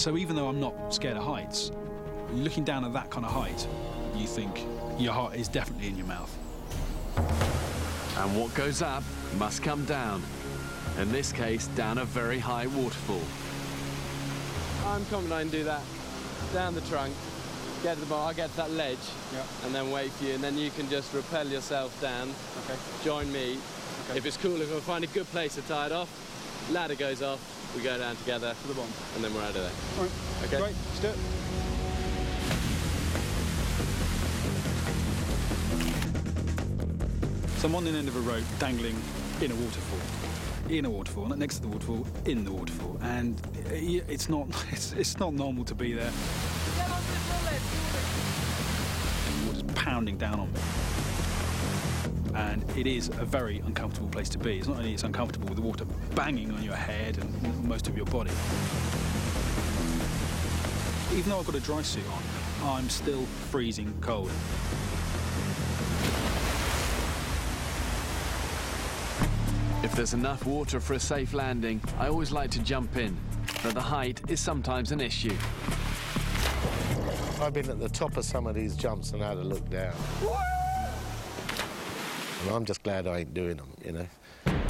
So even though I'm not scared of heights, looking down at that kind of height, you think your heart is definitely in your mouth. And what goes up must come down. In this case, down a very high waterfall. I'm confident I can do that. Down the trunk, get to the bar, get to that ledge, and then wait for you, and then you can just rappel yourself down. Okay. Join me. Okay. If it's cool, if I find a good place to tie it off, ladder goes off, we go down together To the bottom. and then we're out of there. All right. Okay. Great. Let's do it. So I'm on the end of a rope, dangling in a waterfall. In a waterfall, not next to the waterfall, in the waterfall, and it's not normal to be there. And the water's pounding down on me, and it is a very uncomfortable place to be. It's not only it's uncomfortable with the water banging on your head and most of your body. Even though I've got a dry suit on, I'm still freezing cold. If there's enough water for a safe landing, I always like to jump in, but the height is sometimes an issue. I've been at the top of some of these jumps and had a look down. And I'm just glad I ain't doing them, you know.